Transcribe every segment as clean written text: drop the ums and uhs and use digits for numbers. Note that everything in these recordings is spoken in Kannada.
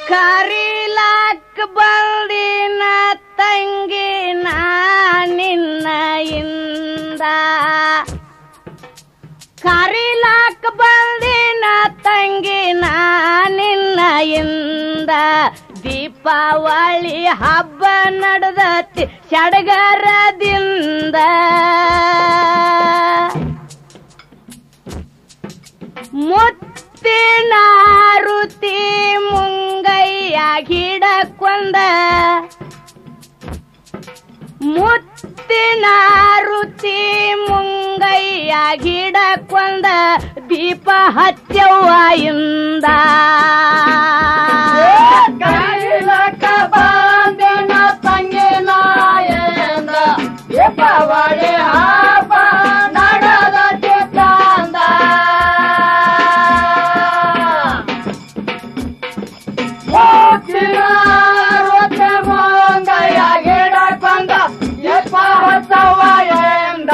ಕರಿಲಾಕ್ ಬಂದಿನ ತಂಗಿನ ನಿನ್ನೆಯಿಂದ ಕರಿಲಾಕ್ ಬಂದಿನ ತಂಗಿನ ನಿನ್ನೆಯಿಂದ ದೀಪಾವಳಿ ಹಬ್ಬ ನಡೆದತಿ ಸಡಗರದಿಂದ ಮುತ್ತಿನ ರುತಿ ಮುಂಗಯ್ಯ ಗಿಡಕ್ಕೊಂದ ಮುತ್ತಿನ ರುಚಿ ಮುಂಗಯ್ಯ ಗಿಡಕ್ಕೊಂದ ದೀಪ ಹಚ್ಚವ್ವ ಇಂದ ಕರಿಲಕ್ಕ ಬಂದಿನ ತಂಗಿನ ಎಂದ ದೀಪಾವಳಿ ಹಬ್ಬ ನಡೆದತಿ ಚಂದ ಮುತ್ತಿನ ರುಚಿ ಮುಂಗಯ್ಯ ಗಿಡಕ್ಕೊಂದ ದೀಪ ಹಚ್ಚವ್ವ ಎಂದ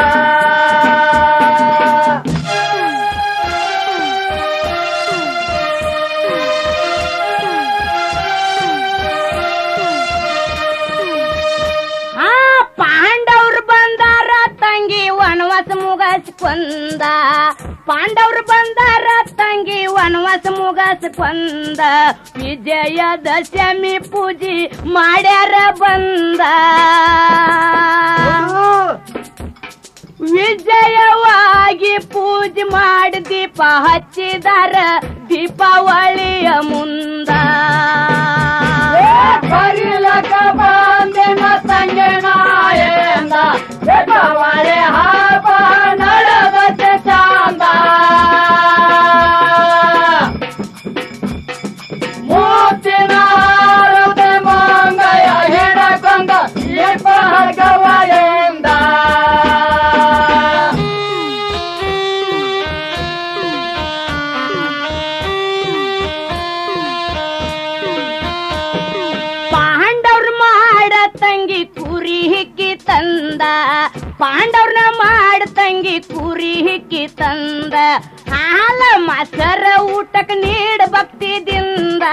ಕೊಂದ ಪಾಂಡವರು ಬಂದಾರ ತಂಗಿ ವನವಾಸ ಮುಗಸ್ಕೊಂದ ವಿಜಯದಶಮಿ ಪೂಜೆ ಮಾಡ್ಯಾರ ಬಂದ ವಿಜಯವಾಗಿ ಪೂಜೆ ಮಾಡಿ ದೀಪ ಹಚ್ಚಿದಾರ ದೀಪಾವಳಿಯ ಮುಂದ ಕರಿಲಕ್ಕ ಬಂದಿನ ತಂಗಿನ ಎಂದ ದೀಪಾವಳಿ ಹಬ್ಬ ನಡೆದತಿ ಚಂದ ಮುತ್ತಿನ ರುಚಿ ಮಂಗಯ್ಯ ಹಿಡಕೊಂಡ ದೀಪ ಹಚ್ಚವ್ವ ಎಂದ ತಂಗಿ ಕುರಿ ಹಿಕ್ಕಿ ತಂದ ಪಾಂಡವ್ರನ್ನ ಮಾಡ ತಂಗಿ ಕುರಿ ಹಿಕ್ಕಿ ತಂದ ಹಾಲ ಮೊಸರ ಊಟಕ್ಕೆ ನೀಡ ಭಕ್ತಿದಿಂದ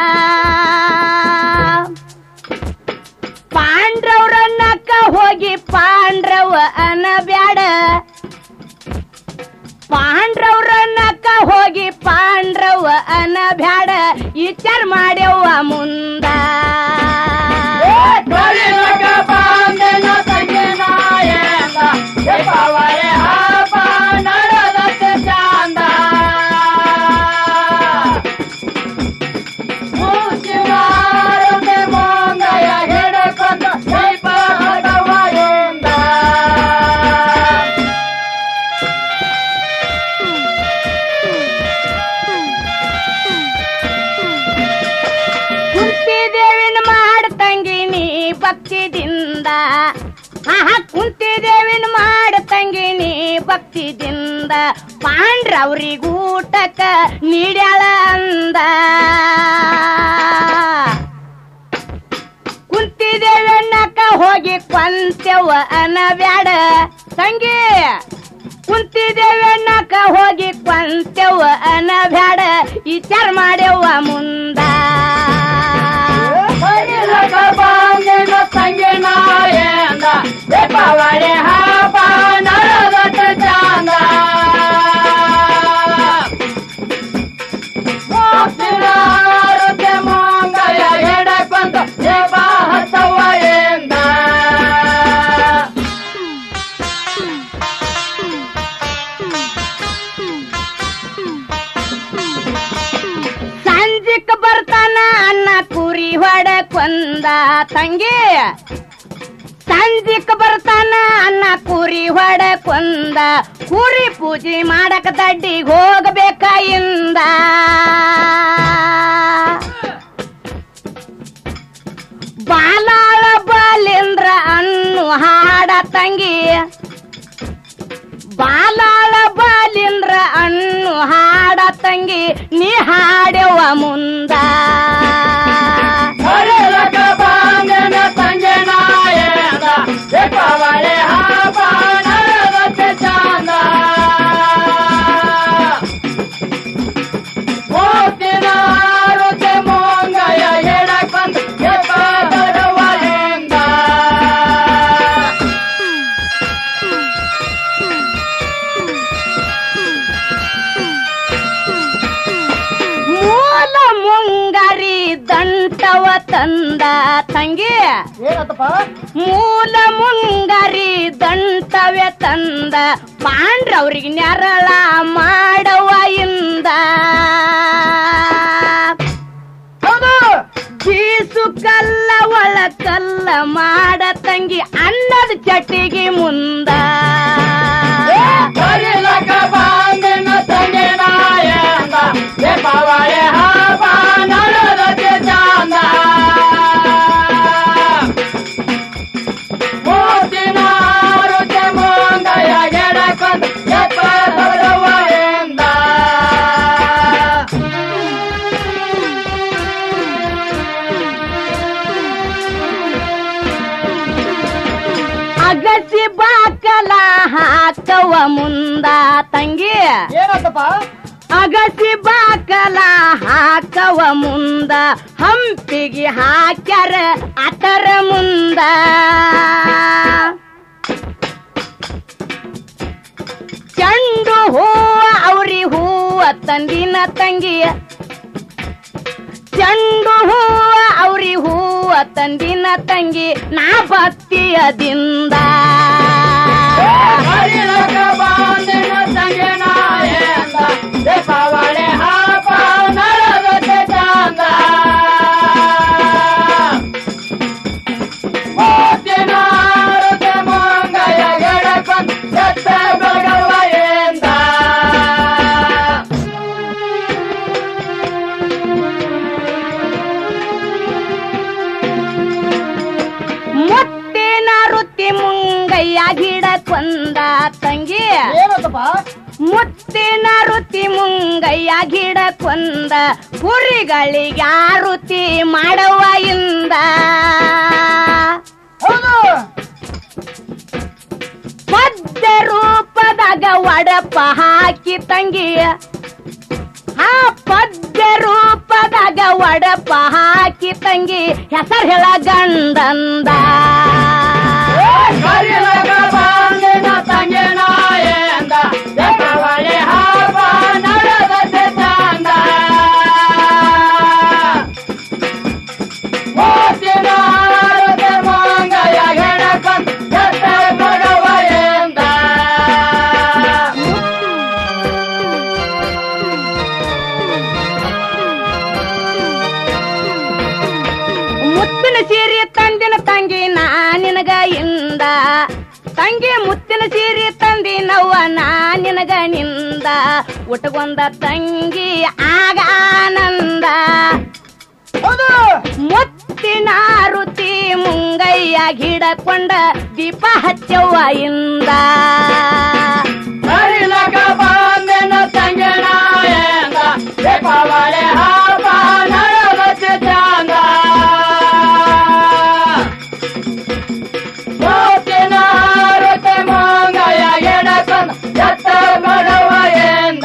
ಪಾಂಡ್ರವ್ರನ್ನಕ್ಕ ಹೋಗಿ ಪಾಂಡ್ರವ ಅನಬ್ಯಾಡ ಪಾಂಡ್ರವ್ರನ್ನಕ್ಕ ಹೋಗಿ ಪಾಂಡ್ರವ ಅನಬ್ಯಾಡ ವಿಚಾರ ಮಾಡ್ಯವ್ವ ಮುಂದ ಕರಿಲಕ್ಕ ಬಂದಿನ ತಂಗಿನ ಎಂದ ದೀಪಾವಳಿ ಹಬ್ಬ ನಡೆದತಿ ಚಂದ ಮುತ್ತಿನ ರುಚಿ ಮಂಗಯ್ಯ ಹಿಡಕೊಂಡ ದೀಪ ಹಚ್ಚವ್ವ ಎಂದ ಕುಂತಿದೇವಿನ ಮಾಡ ತಂಗಿ ನೀ ಭಕ್ತಿದಿಂದ ಕುಂತಿದೇವಿನ ಮಾಡ ತಂಗಿ ನೀ ಭಕ್ತಿದಿಂದ ಪಾಂಡ್ರವ್ರಿಗೂಟಕ್ಕ ನೀಡ್ಯಾಳ ಅಂದ ಕುಂತಿದೇವಣ್ಣಕ್ಕ ಹೋಗಿ ಕೊಂತೆವ್ವ ಅನಬ್ಯಾಡ ತಂಗಿ ಕುಂತಿದೇವಣ್ಣಕ್ಕ ಹೋಗಿ ಕೊಂತೆವ್ವ ಅನಬ್ಯಾಡ ವಿಚಾರ ಮಾಡ್ಯವ್ವ ಮುಂದ ಕರಿಲಕ್ಕ ಬಂದಿನ ತಂಗಿನ ಎಂದ ದೀಪಾವಳಿ ಹಬ್ಬ ನಡೆದತಿ ಚಂದ ಮುತ್ತಿನ ರುಚಿ ಮಂಗಯ್ಯ ಹಿಡಕೊಂಡ ದೀಪ ಹಚ್ಚವ್ವ ಎಂದ ಸಂಜಿಕ್ ಬರ್ತಾನ ಅನ್ನ ಕುರಿ ಹೊಡಕೊಂದ ತಂಗಿ ಸಂಜಿಕ್ ಬರ್ತಾನ ಅನ್ನ ಕುರಿ ಹೊಡಕೊಂದ ಕುರಿ ಪೂಜೆ ಮಾಡಕ ದಡ್ಡಿಗೆ ಹೋಗಬೇಕ ಇಂದ ಬಾಲಾಳ ಬಾಲೇಂದ್ರ ಅನ್ನು ಹಾಡ ತಂಗಿ ಬಾಲಾಳ ಬಾಲೇಂದ್ರ ಅನ್ನು ಹಾಡ ತಂಗಿ ನೀ ಹಾಡ್ಯವ್ವ ಮುಂದ ಕರಿಲಕ್ಕ ಬಂದಿನ ತಂಗಿನ ಎಂದ ದೀಪಾವಳಿ ಹಬ್ಬ ನಡೆದತಿ ಚಂದ ಮುತ್ತಿನ ರುಚಿ ಮಂಗಯ್ಯ ಹಿಡ ಮಾಡವ ತಂದ ತಂಗಿ ಏನತ್ತಪ್ಪ ಮೂಲ ಮುಂಗರಿ ದಂಟವ್ಯ ತಂದ ಪಾಂಡ್ರವ್ರಿಗೆ ನೆರಳ ಮಾಡವ ಇಂದ ಹೌದು ಬೀಸು ಕಲ್ಲ ಒಳ ಕಲ್ಲ ಮಾಡ ತಂಗಿ ಅನ್ನದ ಚಟಿಗೆ ಮುಂದ ಕರಿಲಕ ಬಾಂದಿನ ತಂಗಿನ ಎಂದ ದೀಪಾವಳಿ ಹಬ್ಬ ನಡೆದಕ್ಕೆ ಚಂದ ಮೂರ್ತಿನ ರುಚಿ ಮುಂದಯ ಗೆಡಕೊಂಡ ಎತ್ತರವ ಎಂದ ಅಗಸಿ ಬಾಕಲ ಹಾಕವ ಮುಂದ ತಂಗಿ ಏನತ್ತಪ್ಪ ಅಗಸಿ ಬಾಕಲ ಹಾಕವ ಮುಂದ ಹಂಪಿಗೆ ಹಾಕ್ಯಾರ ಅತರ ಮುಂದ ಚಂಡು ಹೂವ ಅವ್ರಿ ಹೂವ ತಂದಿನ ತಂಗಿ ಚಂಡು ಹೂವ ಅವ್ರಿ ಹೂವ ತಂದಿನ ತಂಗಿ ನಾ ಭಕ್ತಿಯದಿಂದ ಕರಿಲಕ ಬಾಂದಿನ ತಂಗಿನ ಎಂದ ದೀಪಾವಳಿ ಹಬ್ಬ ನಡೆದಕ್ಕೆ ಚಂದ ಮೂರ್ತಿನ ರುಚಿ ಮುಂಗಯ ಗೆಡಕೊಂಡ ಎತ್ತ ಬೆಳಗವ ಎಂದ ಮುತ್ತಿನ ರುತ್ತಿ ಮುಂಗಯ್ಯ ಗಿಡಕ್ಕೊಂದ ತಂಗಿ ಏನತ್ತಪ್ಪ ಮುತ್ತಿನ ರುತಿ ಮುಂಗಯ್ಯ ಗಿಡಕ್ಕೊಂದ ಕುರಿಗಳಿಗೆ ಆರುತಿ ಮಾಡವ ಇಂದ ಹೌದು ಪದ್ಯ ರೂಪದಾಗ ಒಡಪ ಹಾಕಿ ತಂಗಿ ಆ ಪದ್ಯ ರೂಪದಾಗ ಒಡಪ ಹಾಕಿ ತಂಗಿ ಹೆಸರು ಹೇಳ ಗಂಡಂದ ಕರಿಲಕ ಬಾಂದಿನ ತಂಗಿನ ಎಂದ ದೀಪಾವಳಿ ಹಬ್ಬ ನಡೆದಕ್ಕೆ ಚಂದ ಮೂರ್ತಿನ ರುಚಿ ಮುಂಗಯ ಗೆಡಕೊಂಡ ಎತ್ತ ಬೆಳಗವ ಎಂದ ಮುತ್ತಿನ ಸೀರೆ ತಂದಿನ ತಂಗಿ ನಾ ನಿನಗ ಇಂದ ತಂಗಿ ಮುತ್ತಿನ ಸೀರೆ ತಂದಿನವ್ವ ನಾ ನಿನಗ ನಿಂದ ಉಟ್ಕೊಂಡ ತಂಗಿ ಆಗ ಆನಂದ ಹೌದು ಮುತ್ತಿನ ರುತಿ ಮುಂಗಯ್ಯ ಗಿಡಕೊಂಡ ದೀಪ ಹಚ್ಚವ್ವ ಇಂದ ಕರಿಲಕ ಬಾಂದಿನ ತಂಗಿನ ಎಂದ ದೀಪಾವಳಿ ಹಬ್ಬ ನಡೆದಕ್ಕೆ ಚಂದ ಮೂರ್ತಿನ ರುಚಿ ಮುಂಗಯ ಗೆಡಕೊಂಡ ಎತ್ತ ಬೆಳಗವ ಎಂದ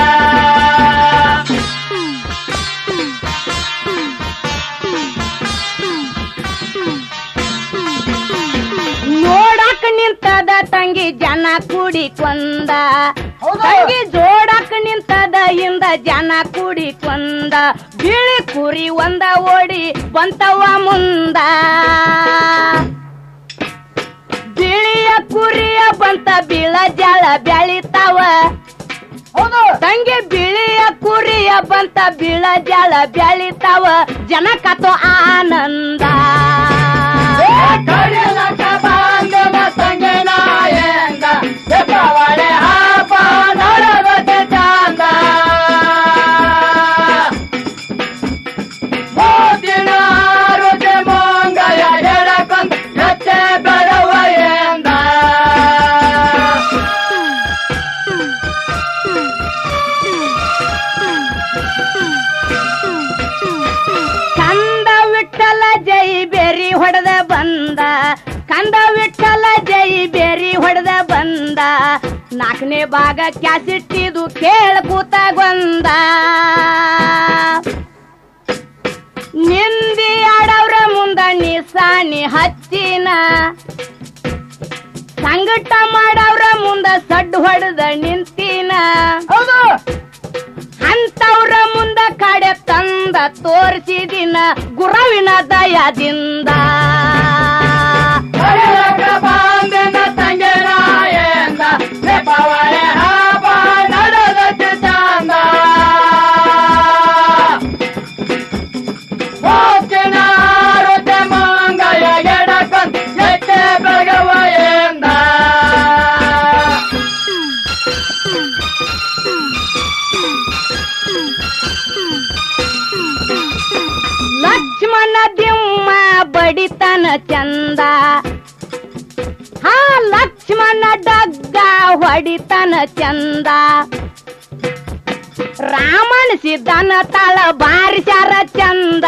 ನೋಡಾಕ ನಿಂತದ ತಂಗಿ ಜನ ಕೂಡಿಕೊಂದ ಹೌದು. ತಂಗಿ ಜೋಡಾಕ ನಿಂತದ ಇಂದ ಜನ ಕೂಡಿಕೊಂದ ಬಿಳಿ ಕುರಿ ಒಂದ ಓಡಿ ಬಂತವ ಮುಂದ ಬಿಳಿಯ ಕುರಿಯ ಬಂತ ಬೀಳ ಜಾಳ ಬೆಳಿತಾವ ಹೌದು ತಂಗಿ ಬಿಳಿಯ ಕುರಿಯ ಬಂತ ಬೀಳ ಜಾಳ ಬೆಳಿತಾವ ಜನ ಕತೋ ಆನಂದ ಕರಿಲಕ ಬಾಂದಿನ ತಂಗಿನ ಎಂದ ದೀಪಾವಳಿ ಹಬ್ಬ ನಡೆದಕ್ಕೆ ಚಂದ ಮೂರ್ತಿನ ರುಚಿ ಮುಂಗಯ ಗೆಡಕೊಂಡ ಎತ್ತ ಬೆಳಗವ ಎಂದ ಕಂದ ವಿಠಲ ಜೈ ಬೇರಿ ಹೊಡೆದ ಬಂದ ಕಂದ ವಿಠಲ ಜೈ ಬೇರಿ ಹೊಡೆದ ಬಂದ ನಾಲ್ಕನೇ ಭಾಗ ಕ್ಯಾಸಿಟ್ಟಿದು ಕೇಳ ಕೂತಗೊಂದ ನಿಂದಿ ಆಡವ್ರ ಮುಂದ ನಿಸಾನಿ ಹಚ್ಚಿನ ಸಂಗಟ ಮಾಡವ್ರ ಮುಂದ ಸಡ್ಡು ಹೊಡೆದ ನಿಂತಿನ ಹೌದು ಅಂತವ್ರ ಮುಂದ ಕಡೆ ತಂದ ತೋರಿಸಿದಿನ ಗುರುವಿನ ದಯದಿಂದ ಬಂದಿನ ತಂಗಿನ ಎಂದ ದೀಪಾವಳಿ ಹಬ್ಬ ನಡೆದಕ್ಕೆ ಚಂದ ಹೋಗ್ತಿನ ಆರುತ್ತೆ ಮಂಗಯ ಗೆಡಕೊಂಡ್ ಎತ್ತೆ ಬೆಳಗವ ಎಂದ ಲಕ್ಷ್ಮಣ ದಿಮ್ಮ ಬಡಿತನ ಚಂದ ಹಾ ಲಕ್ಷ್ಮಣ ಡಗ್ಗ ಹೊಡಿತನ ಚಂದ ರಾಮನ ಸಿದ್ದನ ತಳ ಬಾರಿಸ್ಯಾರ ಚಂದ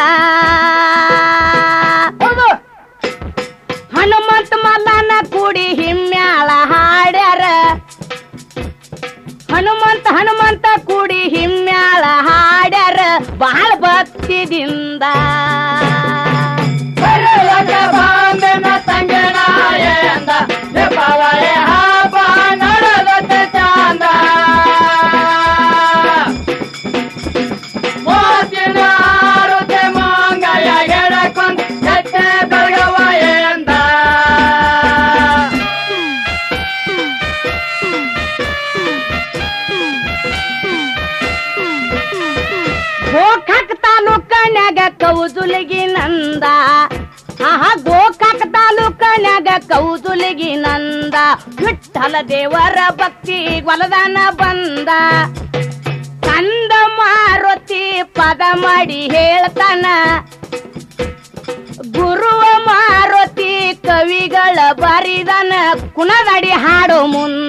ಹನುಮಂತ ಮಲ್ಲನ ಕೂಡಿ ಹಿಮ್ಮ್ಯಾಳ ಹಾಡ್ಯಾರ ಹನುಮಂತ ಕೂಡಿ ಹಿಮ್ಮ್ಯಾಳ ಹಾಡ್ಯಾರ ಬಹಳ ಭಕ್ತಿದಿಂದ ಬಂದಿನ ತಂಗಿನ ಎಂದ ದೀಪಾವಳಿ ಹಬ್ಬ ನಡೆದಕ್ಕೆ ಚಂದ ಮೋತಿನ ಆರುತ್ತೆ ಮಂಗಯ ಗೆಡಕೊಂಡ್ ಎತ್ತೆ ಬೆಳಗವ ಎಂದ ಗೋಕಾಕ್ ತಾಲೂಕನ್ಯಾಗ ಕೌದುಲಗಿ ನಂದ ಆಹಾ ಗೋಕಾಕ್ ತಾಲೂಕನ್ಯಾಗ ಕೌದುಲಗಿ ನಂದ ವಿಠ್ಠಲ ದೇವರ ಭಕ್ತಿ ಹೊಲದಾನ ಬಂದ ಕಂದ ಮಾರುತಿ ಪದ ಮಾಡಿ ಹೇಳ್ತಾನ ಗುರುವ ಮಾರುತಿ ಕವಿಗಳ ಬರಿದನ ಕುಣದಡಿ ಹಾಡು ಮುಂದ